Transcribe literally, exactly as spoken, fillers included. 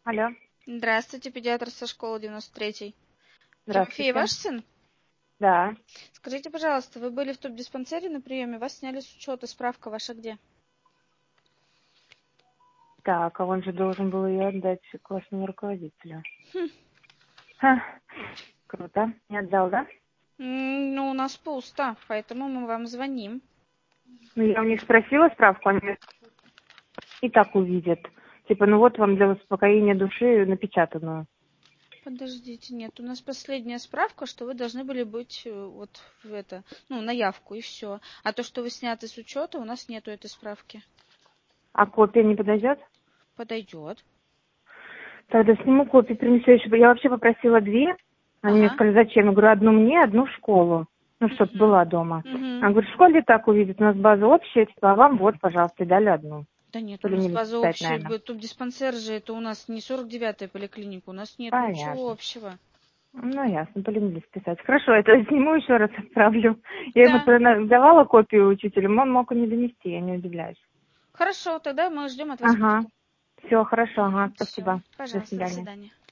Алло, Здравствуйте, педиатр со школы девяносто третьей. Тимофей, здравствуйте. ваш сын? Да. Скажите, пожалуйста, вы были в тубдиспансере на приеме, вас сняли с учета, справка ваша где? Так, а он же должен был ее отдать классному руководителю. Хм. Ха, круто. Не отдал, да? М, Ну, у нас пусто, поэтому мы вам звоним. Ну, я у них спросила справку, они и так увидят. Типа, ну вот вам для успокоения души напечатанную. Подождите, нет, у нас последняя справка, что вы должны были быть э, вот в это, ну, на явку и все. А то, что вы сняты с учета, у нас нету этой справки. А копия не подойдет? Подойдет. Тогда сниму копию, принесу еще. Я вообще попросила две. Они мне Ага. сказали, зачем? Я говорю, одну мне, одну в школу. Ну, чтоб Угу. была дома. Угу. Она говорит, в школе так увидят, у нас база общая, типа, а вам вот, пожалуйста, и дали одну. Да нет, у нас Поленились база писать, общая, наверное. б- тубдиспансер же, это у нас не сорок девятая поликлиника, у нас нет ничего Понятно. общего. Ну, ясно, поленились писать. Хорошо, это сниму, еще раз отправлю. Я ему Да. тогда давала копию учителю, он мог и не донести, я не удивляюсь. Хорошо, тогда мы ждем от вас Ага. почту. Все, хорошо, ага, Все, спасибо. До пожалуйста, до свидания. свидания.